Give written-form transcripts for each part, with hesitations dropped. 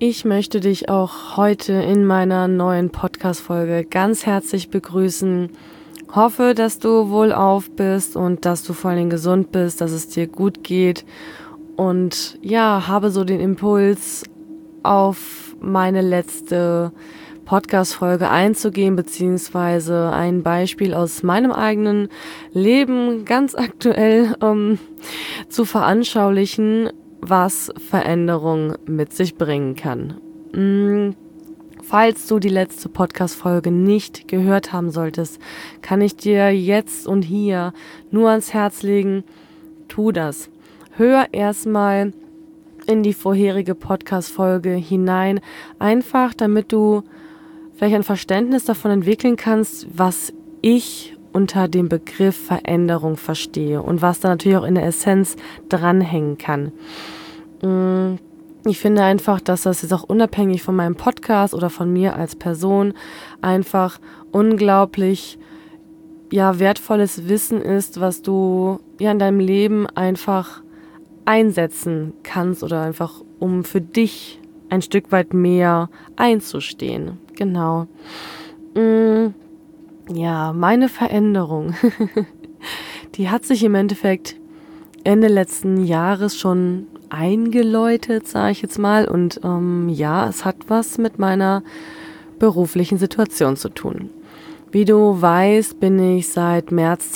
Ich möchte dich auch heute in meiner neuen Podcast-Folge ganz herzlich begrüßen. Hoffe, dass du wohlauf bist und dass du vor allem gesund bist, dass es dir gut geht. Und ja, habe so den Impuls, auf meine letzte Podcast-Folge einzugehen, beziehungsweise ein Beispiel aus meinem eigenen Leben ganz aktuell zu veranschaulichen, was Veränderung mit sich bringen kann. Falls du die letzte Podcast-Folge nicht gehört haben solltest, kann ich dir jetzt und hier nur ans Herz legen, tu das. Hör erstmal in die vorherige Podcast-Folge hinein, einfach damit du vielleicht ein Verständnis davon entwickeln kannst, was ich unter dem Begriff Veränderung verstehe und was da natürlich auch in der Essenz dranhängen kann. Ich finde einfach, dass das jetzt auch unabhängig von meinem Podcast oder von mir als Person einfach unglaublich wertvolles Wissen ist, was du in deinem Leben einfach einsetzen kannst oder einfach um für dich ein Stück weit mehr einzustehen. Genau. Ja, meine Veränderung, die hat sich im Endeffekt Ende letzten Jahres schon eingeläutet, sage ich jetzt mal. Und es hat was mit meiner beruflichen Situation zu tun. Wie du weißt, bin ich seit März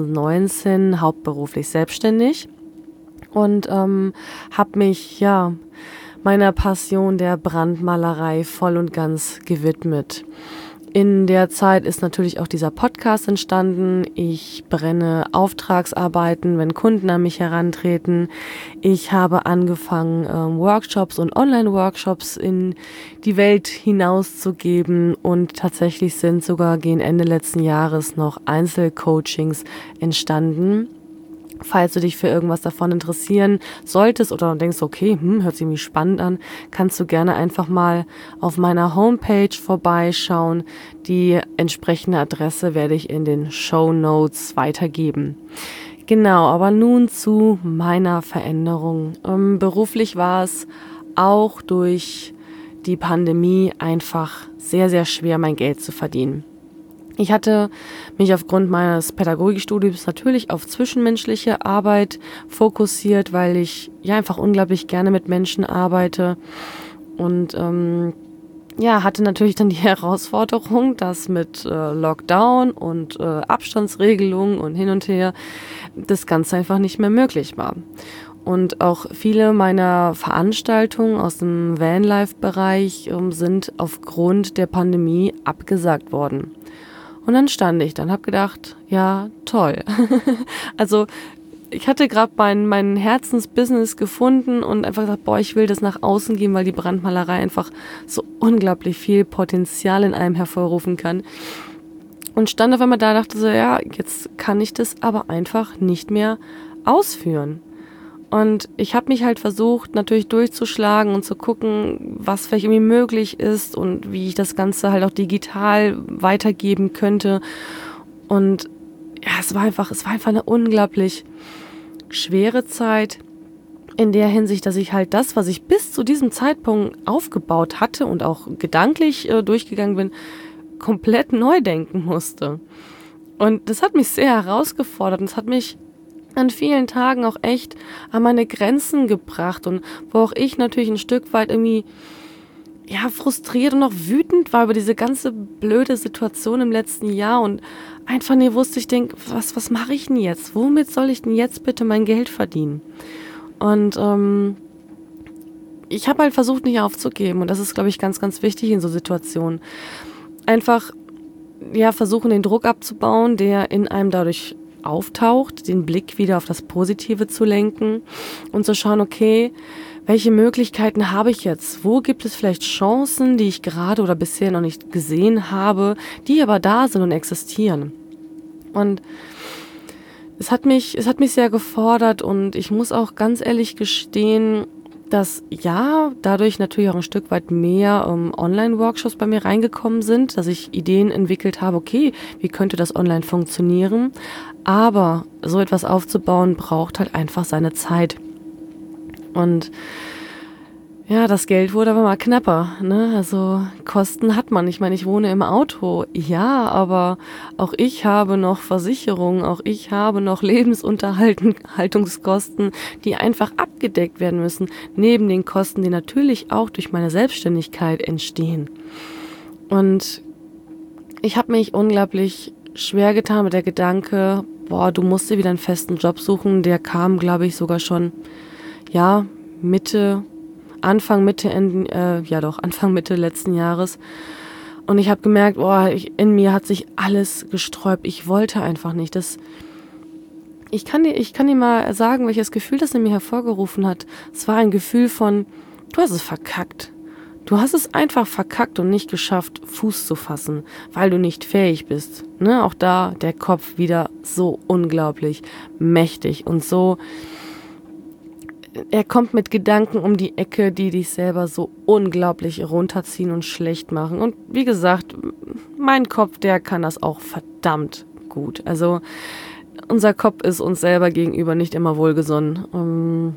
2019 hauptberuflich selbstständig und habe mich meiner Passion der Brandmalerei voll und ganz gewidmet. In der Zeit ist natürlich auch dieser Podcast entstanden. Ich brenne Auftragsarbeiten, wenn Kunden an mich herantreten. Ich habe angefangen, Workshops und Online-Workshops in die Welt hinauszugeben und tatsächlich sind sogar gegen Ende letzten Jahres noch Einzelcoachings entstanden. Falls du dich für irgendwas davon interessieren solltest oder denkst, okay, hört sich irgendwie spannend an, kannst du gerne einfach mal auf meiner Homepage vorbeischauen. Die entsprechende Adresse werde ich in den Shownotes weitergeben. Genau, aber nun zu meiner Veränderung. Beruflich war es auch durch die Pandemie einfach sehr, sehr schwer, mein Geld zu verdienen. Ich hatte mich aufgrund meines Pädagogikstudiums natürlich auf zwischenmenschliche Arbeit fokussiert, weil ich einfach unglaublich gerne mit Menschen arbeite und hatte natürlich dann die Herausforderung, dass mit Lockdown und Abstandsregelungen und hin und her das Ganze einfach nicht mehr möglich war. Und auch viele meiner Veranstaltungen aus dem Vanlife-Bereich sind aufgrund der Pandemie abgesagt worden. Und dann stand ich dann, habe gedacht, ja, toll. Also ich hatte gerade mein Herzensbusiness gefunden und einfach gesagt, ich will das nach außen geben, weil die Brandmalerei einfach so unglaublich viel Potenzial in einem hervorrufen kann. Und stand auf einmal da, dachte so, jetzt kann ich das aber einfach nicht mehr ausführen. Und ich habe mich halt versucht, natürlich durchzuschlagen und zu gucken, was vielleicht irgendwie möglich ist und wie ich das Ganze halt auch digital weitergeben könnte. Und es war einfach eine unglaublich schwere Zeit in der Hinsicht, dass ich halt das, was ich bis zu diesem Zeitpunkt aufgebaut hatte und auch gedanklich durchgegangen bin, komplett neu denken musste. Und das hat mich sehr herausgefordert und es hat mich an vielen Tagen auch echt an meine Grenzen gebracht und wo auch ich natürlich ein Stück weit irgendwie frustriert und auch wütend war über diese ganze blöde Situation im letzten Jahr und einfach nie wusste, ich denke, was mache ich denn jetzt? Womit soll ich denn jetzt bitte mein Geld verdienen? Und ich habe halt versucht, nicht aufzugeben und das ist, glaube ich, ganz, ganz wichtig in so Situationen. Einfach versuchen, den Druck abzubauen, der in einem dadurch auftaucht, den Blick wieder auf das Positive zu lenken und zu schauen, okay, welche Möglichkeiten habe ich jetzt? Wo gibt es vielleicht Chancen, die ich gerade oder bisher noch nicht gesehen habe, die aber da sind und existieren? Und es hat mich sehr gefordert und ich muss auch ganz ehrlich gestehen, dass dadurch natürlich auch ein Stück weit mehr Online-Workshops bei mir reingekommen sind, dass ich Ideen entwickelt habe, okay, wie könnte das online funktionieren? Aber so etwas aufzubauen, braucht halt einfach seine Zeit. Und Ja, das Geld wurde aber mal knapper, ne? Also Kosten hat man. Ich meine, ich wohne im Auto, ja, aber auch ich habe noch Versicherungen, auch ich habe noch Lebensunterhaltungskosten, die einfach abgedeckt werden müssen, neben den Kosten, die natürlich auch durch meine Selbstständigkeit entstehen. Und ich habe mich unglaublich schwer getan mit der Gedanke, boah, du musst dir wieder einen festen Job suchen. Der kam, glaube ich, sogar schon, ja, Anfang Mitte letzten Jahres. Und ich habe gemerkt, in mir hat sich alles gesträubt. Ich wollte einfach nicht. Ich kann dir mal sagen, welches Gefühl das in mir hervorgerufen hat. Es war ein Gefühl von, du hast es verkackt. Du hast es einfach verkackt und nicht geschafft, Fuß zu fassen, weil du nicht fähig bist. Ne? Auch da der Kopf wieder so unglaublich mächtig und so. Er kommt mit Gedanken um die Ecke, die dich selber so unglaublich runterziehen und schlecht machen. Und wie gesagt, mein Kopf, der kann das auch verdammt gut. Also unser Kopf ist uns selber gegenüber nicht immer wohlgesonnen.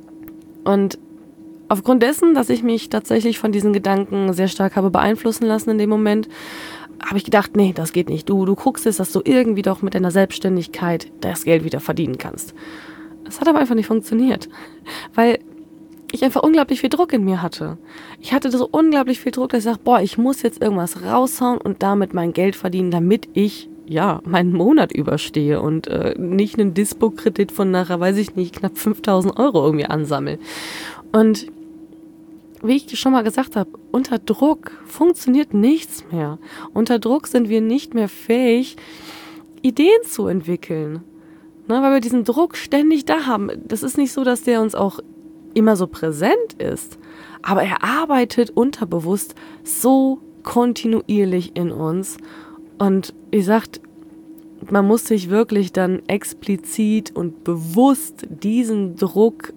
Und aufgrund dessen, dass ich mich tatsächlich von diesen Gedanken sehr stark habe beeinflussen lassen in dem Moment, habe ich gedacht, nee, das geht nicht. Du guckst es, dass du irgendwie doch mit deiner Selbstständigkeit das Geld wieder verdienen kannst. Es hat aber einfach nicht funktioniert, weil ich einfach unglaublich viel Druck in mir hatte. Ich hatte so unglaublich viel Druck, dass ich sage, ich muss jetzt irgendwas raushauen und damit mein Geld verdienen, damit ich meinen Monat überstehe und nicht einen Dispo-Kredit von nachher, weiß ich nicht, knapp 5.000 Euro irgendwie ansammle. Und wie ich schon mal gesagt habe, unter Druck funktioniert nichts mehr. Unter Druck sind wir nicht mehr fähig, Ideen zu entwickeln. Ne, weil wir diesen Druck ständig da haben. Das ist nicht so, dass der uns auch immer so präsent ist, aber er arbeitet unterbewusst so kontinuierlich in uns. Und wie gesagt, man muss sich wirklich dann explizit und bewusst diesen Druck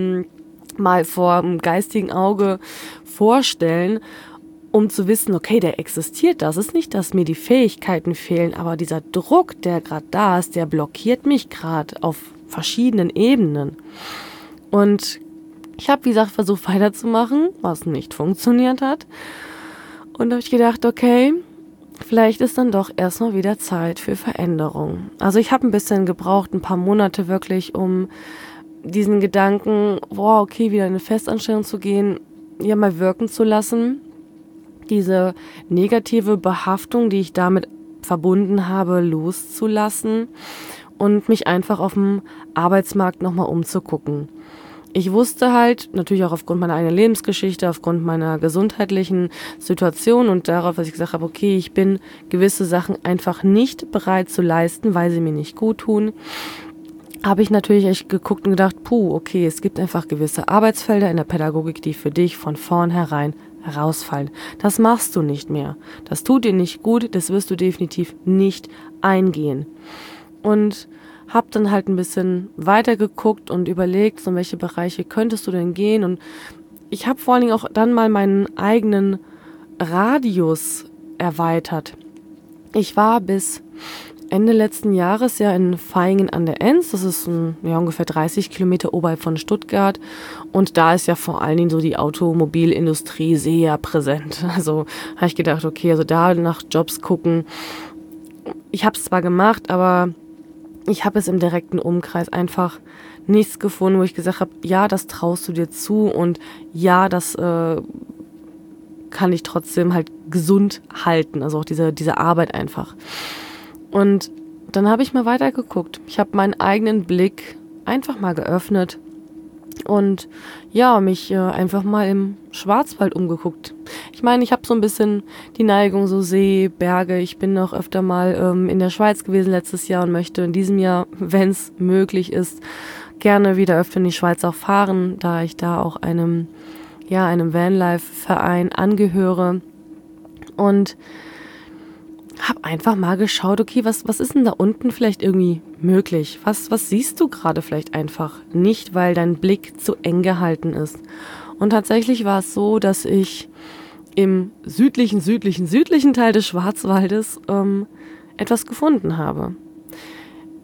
mal vor dem geistigen Auge vorstellen, um zu wissen, okay, der existiert. Das ist nicht, dass mir die Fähigkeiten fehlen, aber dieser Druck, der gerade da ist, der blockiert mich gerade auf verschiedenen Ebenen. Und ich habe, wie gesagt, versucht weiterzumachen, was nicht funktioniert hat. Und da habe ich gedacht, okay, vielleicht ist dann doch erstmal wieder Zeit für Veränderung. Also ich habe ein bisschen gebraucht, ein paar Monate wirklich, um diesen Gedanken, okay, wieder in eine Festanstellung zu gehen, mal wirken zu lassen. Diese negative Behaftung, die ich damit verbunden habe, loszulassen und mich einfach auf dem Arbeitsmarkt nochmal umzugucken. Ich wusste halt, natürlich auch aufgrund meiner eigenen Lebensgeschichte, aufgrund meiner gesundheitlichen Situation und darauf, dass ich gesagt habe, okay, ich bin gewisse Sachen einfach nicht bereit zu leisten, weil sie mir nicht gut tun, habe ich natürlich echt geguckt und gedacht, okay, es gibt einfach gewisse Arbeitsfelder in der Pädagogik, die für dich von vornherein herausfallen. Das machst du nicht mehr. Das tut dir nicht gut, das wirst du definitiv nicht eingehen. Und habe dann halt ein bisschen weiter geguckt und überlegt, in welche Bereiche könntest du denn gehen. Und ich habe vor allen Dingen auch dann mal meinen eigenen Radius erweitert. Ich war bis Ende letzten Jahres in Vaihingen an der Enz. Das ist ungefähr 30 Kilometer oberhalb von Stuttgart. Und da ist ja vor allen Dingen so die Automobilindustrie sehr präsent. Also habe ich gedacht, okay, also da nach Jobs gucken. Ich habe es zwar gemacht, aber ich habe es im direkten Umkreis einfach nichts gefunden, wo ich gesagt habe, ja, das traust du dir zu und ja, das kann ich trotzdem halt gesund halten. Also auch diese Arbeit einfach. Und dann habe ich mal weitergeguckt. Ich habe meinen eigenen Blick einfach mal geöffnet und mich einfach mal im Schwarzwald umgeguckt. Ich meine, ich habe so ein bisschen die Neigung, so See, Berge. Ich bin noch öfter mal in der Schweiz gewesen letztes Jahr und möchte in diesem Jahr, wenn es möglich ist, gerne wieder öfter in die Schweiz auch fahren, da ich da auch einem Vanlife-Verein angehöre. Und habe einfach mal geschaut, okay, was ist denn da unten vielleicht irgendwie möglich? Was siehst du gerade vielleicht einfach nicht, weil dein Blick zu eng gehalten ist? Und tatsächlich war es so, dass ich im südlichen Teil des Schwarzwaldes etwas gefunden habe.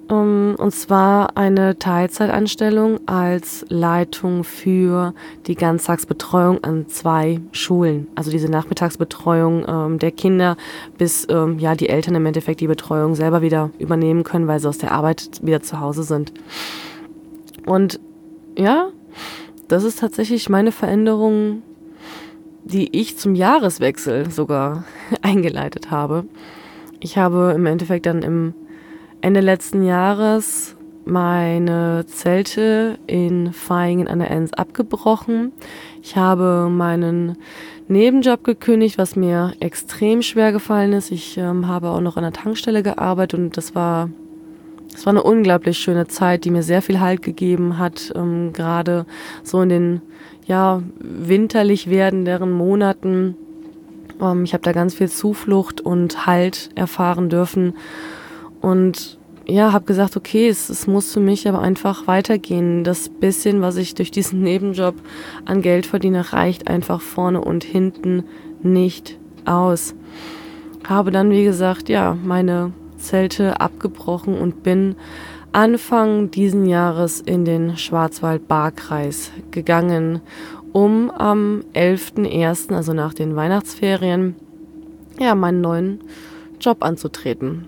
Und zwar eine Teilzeitanstellung als Leitung für die Ganztagsbetreuung an 2 Schulen. Also diese Nachmittagsbetreuung der Kinder, bis ja die Eltern im Endeffekt die Betreuung selber wieder übernehmen können, weil sie aus der Arbeit wieder zu Hause sind. Und ja, das ist tatsächlich meine Veränderung, die ich zum Jahreswechsel sogar eingeleitet habe. Ich habe im Endeffekt dann im Ende letzten Jahres meine Zelte in Vaihingen an der Enns abgebrochen. Ich habe meinen Nebenjob gekündigt, was mir extrem schwer gefallen ist. Ich habe auch noch an der Tankstelle gearbeitet und das war eine unglaublich schöne Zeit, die mir sehr viel Halt gegeben hat, gerade so in den ja winterlich werdenden Monaten. Ich habe da ganz viel Zuflucht und Halt erfahren dürfen. Und ja, habe gesagt, okay, es muss für mich aber einfach weitergehen. Das bisschen, was ich durch diesen Nebenjob an Geld verdiene, reicht einfach vorne und hinten nicht aus. Habe dann, wie gesagt, ja, meine Zelte abgebrochen und bin Anfang diesen Jahres in den Schwarzwald-Baar-Kreis gegangen, um am 11.01., also nach den Weihnachtsferien, ja, meinen neuen Job anzutreten.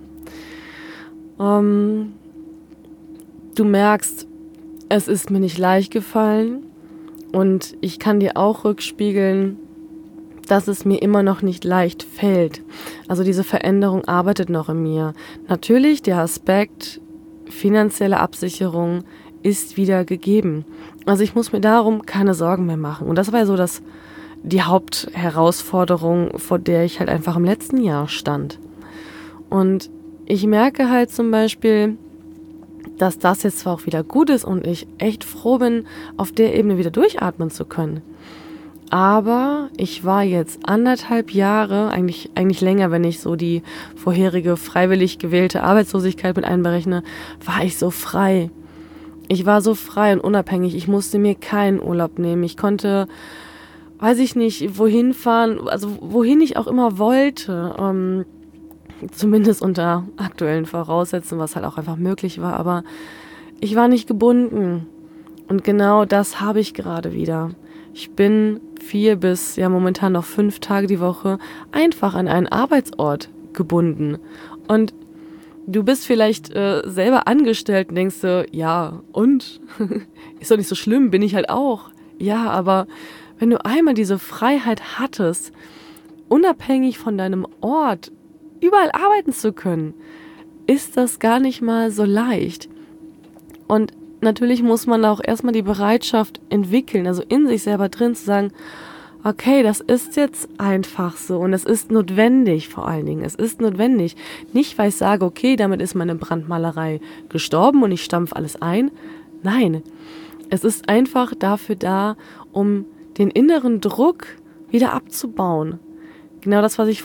Du merkst, es ist mir nicht leicht gefallen und ich kann dir auch rückspiegeln, dass es mir immer noch nicht leicht fällt. Also diese Veränderung arbeitet noch in mir. Natürlich, der Aspekt finanzielle Absicherung ist wieder gegeben. Also ich muss mir darum keine Sorgen mehr machen. Und das war ja so die Hauptherausforderung, vor der ich halt einfach im letzten Jahr stand. Und ich merke halt zum Beispiel, dass das jetzt zwar auch wieder gut ist und ich echt froh bin, auf der Ebene wieder durchatmen zu können. Aber ich war jetzt 1,5 Jahre, eigentlich länger, wenn ich so die vorherige freiwillig gewählte Arbeitslosigkeit mit einberechne, war ich so frei. Ich war so frei und unabhängig. Ich musste mir keinen Urlaub nehmen. Ich konnte, weiß ich nicht, wohin fahren, also wohin ich auch immer wollte. Zumindest unter aktuellen Voraussetzungen, was halt auch einfach möglich war. Aber ich war nicht gebunden. Und genau das habe ich gerade wieder. Ich bin 4 bis momentan noch 5 Tage die Woche einfach an einen Arbeitsort gebunden. Und du bist vielleicht selber angestellt und denkst so, ja, und? Ist doch nicht so schlimm, bin ich halt auch. Ja, aber wenn du einmal diese Freiheit hattest, unabhängig von deinem Ort, überall arbeiten zu können, ist das gar nicht mal so leicht. Und natürlich muss man auch erstmal die Bereitschaft entwickeln, also in sich selber drin zu sagen, okay, das ist jetzt einfach so und es ist notwendig vor allen Dingen. Es ist notwendig. Nicht, weil ich sage, okay, damit ist meine Brandmalerei gestorben und ich stampfe alles ein. Nein, es ist einfach dafür da, um den inneren Druck wieder abzubauen. Genau das, was ich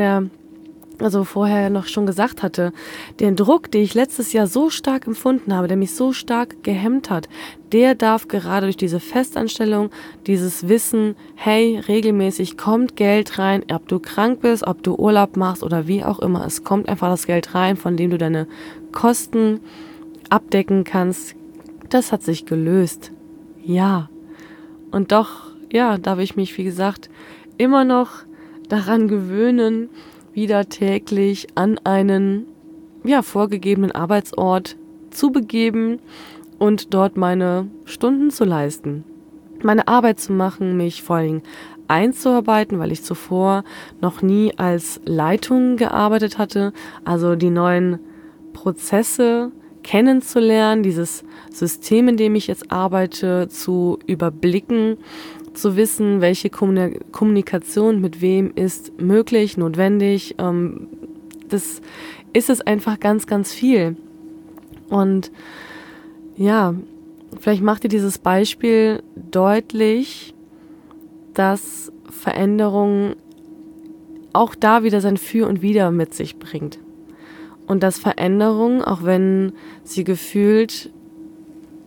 vorher noch schon gesagt hatte, den Druck, den ich letztes Jahr so stark empfunden habe, der mich so stark gehemmt hat, der darf gerade durch diese Festanstellung, dieses Wissen, hey, regelmäßig kommt Geld rein, ob du krank bist, ob du Urlaub machst oder wie auch immer, es kommt einfach das Geld rein, von dem du deine Kosten abdecken kannst. Das hat sich gelöst. Ja. Und doch, ja, darf ich mich, wie gesagt, immer noch daran gewöhnen, wieder täglich an einen vorgegebenen Arbeitsort zu begeben und dort meine Stunden zu leisten, meine Arbeit zu machen, mich vor allen Dingen einzuarbeiten, weil ich zuvor noch nie als Leitung gearbeitet hatte, also die neuen Prozesse kennenzulernen, dieses System, in dem ich jetzt arbeite, zu überblicken, zu wissen, welche Kommunikation mit wem ist möglich, notwendig. Das ist es einfach ganz, ganz viel. Und ja, vielleicht macht dir dieses Beispiel deutlich, dass Veränderung auch da wieder sein Für und Wider mit sich bringt. Und dass Veränderung, auch wenn sie gefühlt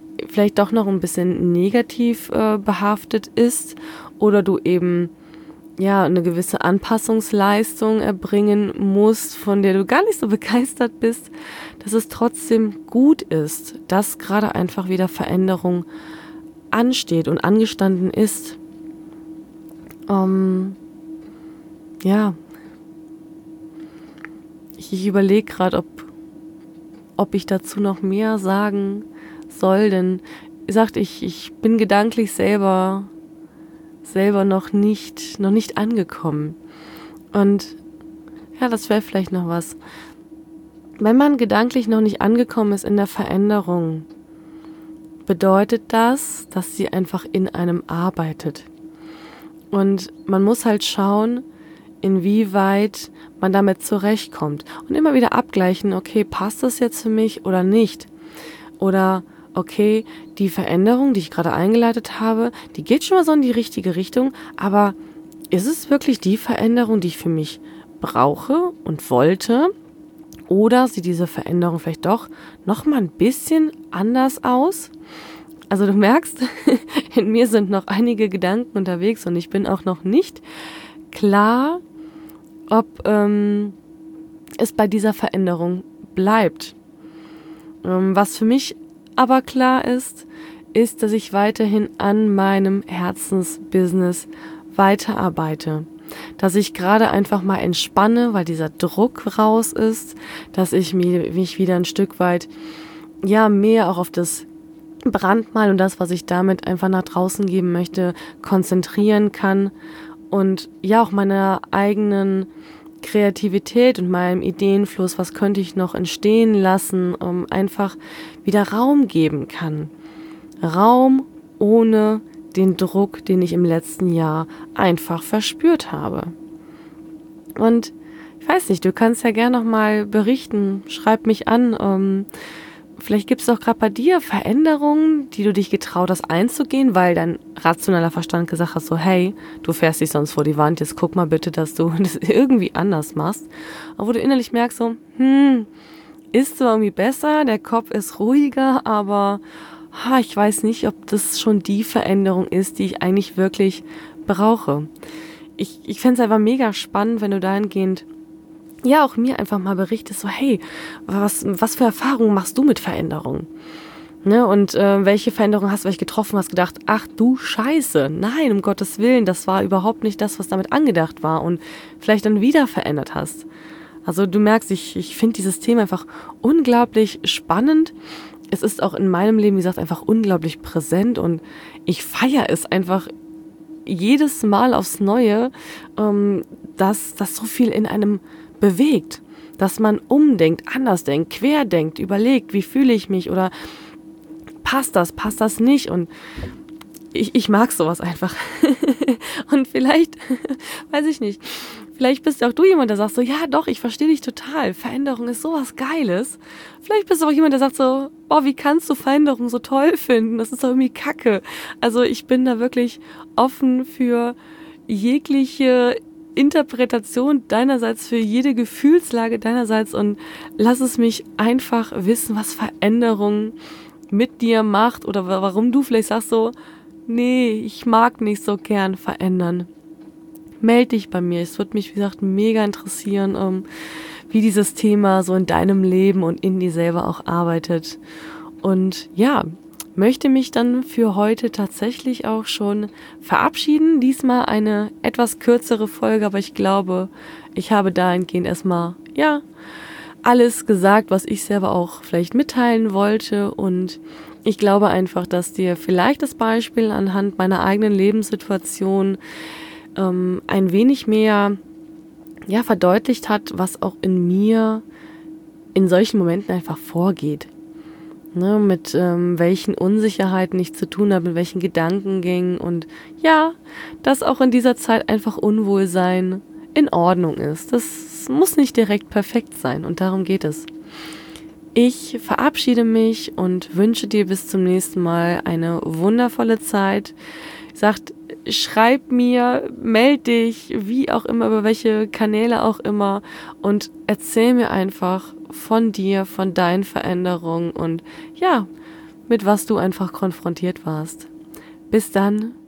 vielleicht doch noch ein bisschen negativ behaftet ist oder du eben ja, eine gewisse Anpassungsleistung erbringen musst, von der du gar nicht so begeistert bist, dass es trotzdem gut ist, dass gerade einfach wieder Veränderung ansteht und angestanden ist. Ja, ich überlege gerade, ob ich dazu noch mehr sagen soll, denn wie gesagt, ich bin gedanklich selber noch nicht angekommen. Und ja, das wäre vielleicht noch was. Wenn man gedanklich noch nicht angekommen ist in der Veränderung, bedeutet das, dass sie einfach in einem arbeitet. Und man muss halt schauen, inwieweit man damit zurechtkommt. Und immer wieder abgleichen, okay, passt das jetzt für mich oder nicht? Oder okay, die Veränderung, die ich gerade eingeleitet habe, die geht schon mal so in die richtige Richtung, aber ist es wirklich die Veränderung, die ich für mich brauche und wollte? Oder sieht diese Veränderung vielleicht doch noch mal ein bisschen anders aus? Also du merkst, in mir sind noch einige Gedanken unterwegs und ich bin auch noch nicht klar, ob es bei dieser Veränderung bleibt. Was für mich aber klar ist, dass ich weiterhin an meinem Herzensbusiness weiterarbeite. Dass ich gerade einfach mal entspanne, weil dieser Druck raus ist, dass ich mich wieder ein Stück weit mehr auch auf das Brandmal und das, was ich damit einfach nach draußen geben möchte, konzentrieren kann und auch meiner eigenen Kreativität und meinem Ideenfluss, was könnte ich noch entstehen lassen, einfach wieder Raum geben kann. Raum ohne den Druck, den ich im letzten Jahr einfach verspürt habe. Und ich weiß nicht, du kannst ja gerne noch mal berichten, schreib mich an, vielleicht gibt es auch gerade bei dir Veränderungen, die du dich getraut hast einzugehen, weil dein rationaler Verstand gesagt hat, so hey, du fährst dich sonst vor die Wand, jetzt guck mal bitte, dass du das irgendwie anders machst. Aber wo du innerlich merkst so, ist so irgendwie besser, der Kopf ist ruhiger, aber ich weiß nicht, ob das schon die Veränderung ist, die ich eigentlich wirklich brauche. Ich fände es einfach mega spannend, wenn du dahingehend auch mir einfach mal berichtest, so hey, was für Erfahrungen machst du mit Veränderungen? Ne, und welche Veränderungen hast du vielleicht getroffen, hast gedacht, ach du Scheiße, nein, um Gottes Willen, das war überhaupt nicht das, was damit angedacht war und vielleicht dann wieder verändert hast. Also du merkst, ich finde dieses Thema einfach unglaublich spannend. Es ist auch in meinem Leben, wie gesagt, einfach unglaublich präsent und ich feiere es einfach jedes Mal aufs Neue, dass so viel in einem bewegt, dass man umdenkt, anders denkt, querdenkt, überlegt, wie fühle ich mich oder passt das nicht und ich mag sowas einfach. Und vielleicht, weiß ich nicht, vielleicht bist auch du jemand, der sagt so, ja doch, ich verstehe dich total, Veränderung ist sowas Geiles. Vielleicht bist du auch jemand, der sagt so, boah, wie kannst du Veränderung so toll finden, das ist doch irgendwie Kacke. Also ich bin da wirklich offen für jegliche Interpretation deinerseits, für jede Gefühlslage deinerseits und lass es mich einfach wissen, was Veränderung mit dir macht oder warum du vielleicht sagst so, nee, ich mag nicht so gern verändern. Meld dich bei mir, es würde mich, wie gesagt, mega interessieren, wie dieses Thema so in deinem Leben und in dir selber auch arbeitet. Und möchte mich dann für heute tatsächlich auch schon verabschieden. Diesmal eine etwas kürzere Folge, aber ich glaube, ich habe dahingehend erstmal, alles gesagt, was ich selber auch vielleicht mitteilen wollte und ich glaube einfach, dass dir vielleicht das Beispiel anhand meiner eigenen Lebenssituation ein wenig mehr verdeutlicht hat, was auch in mir in solchen Momenten einfach vorgeht. Ne, mit welchen Unsicherheiten ich zu tun habe, mit welchen Gedankengängen und dass auch in dieser Zeit einfach Unwohlsein in Ordnung ist. Das muss nicht direkt perfekt sein und darum geht es. Ich verabschiede mich und wünsche dir bis zum nächsten Mal eine wundervolle Zeit. Schreib mir, meld dich, wie auch immer, über welche Kanäle auch immer und erzähl mir einfach von dir, von deinen Veränderungen und mit was du einfach konfrontiert warst. Bis dann.